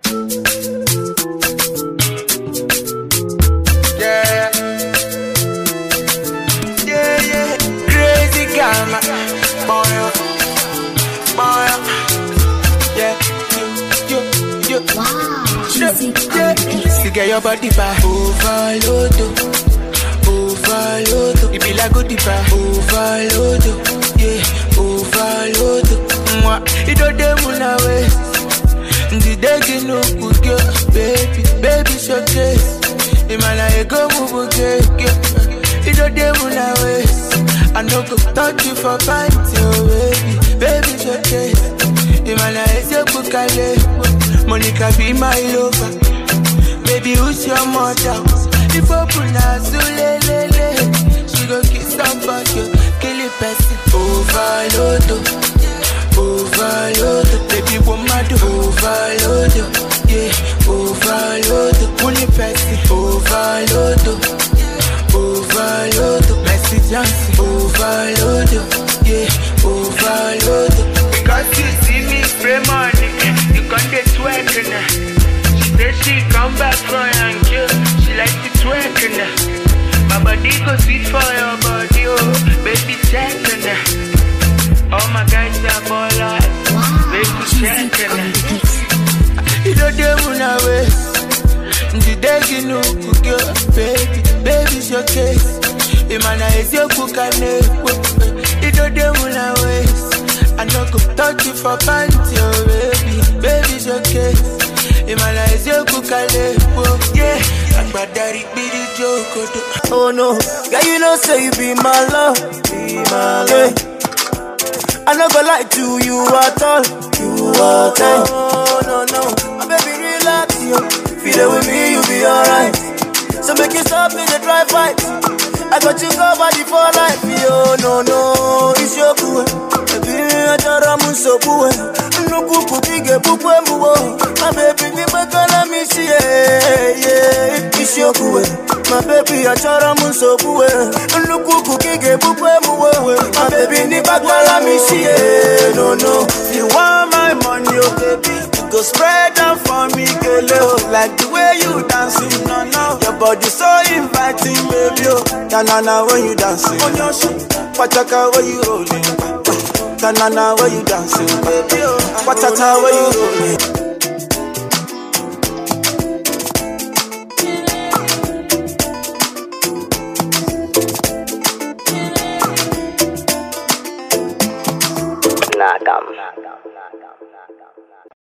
Yeah, yeah, yeah. Crazy gamma, boy, boy. Yeah, you. Wow, music Yeah, see get your body back. Overload, overload. It be like good bar. Overload, yeah, overload. It don't dem una waste. The day you know good girl, baby showcase. Imana ego move okay. It don't dem una waste. I no go touch you for pint, oh baby showcase. Imana ego kukale. Monica be my lover. Baby, who's your mother? If open as lele, she go kiss somebody, kill it person. Overload, overload. Baby, woman do overload, yeah, overload. Pull it person, overload, overload. Messi Johnson, overload, yeah, overload. Because you see me spray money, you gon' get twerking now. Then she come back from Yankee, she like to twerk now. My body go sweet for your body, oh, baby check now. All my guys are ballers, baby check now. You don't dem una waste. The day you know cook your baby's your case. Imana is your cook and you don't dem una waste. I no go touch you for panty, oh baby's your case. Imana is your kukale, yeah. Agbadari bidi joko. Oh no, girl you know say you be my love, yeah. I no go lie to you at all, Oh no, my baby relax, yo. Feel it with me, you be alright. So make you stop in the dry fight. I got you covered for life, yo. No, it's your cool. Baby, I just so cool. No kuku bige bukwe muwo. My baby, be back on me, see, yeah. It's your cool. My baby, I just so cool. No kuku bige bukwe muwo. My baby, be back on me, see, yeah. No. You want my money, oh baby. Go spread down for me, girl. Like the way you dancing, no. Your body so inviting, baby. Tanana when you dancing, on your shoe. Pachaka when you rolling. Tanana when you dancing, baby. Patata when you rolling.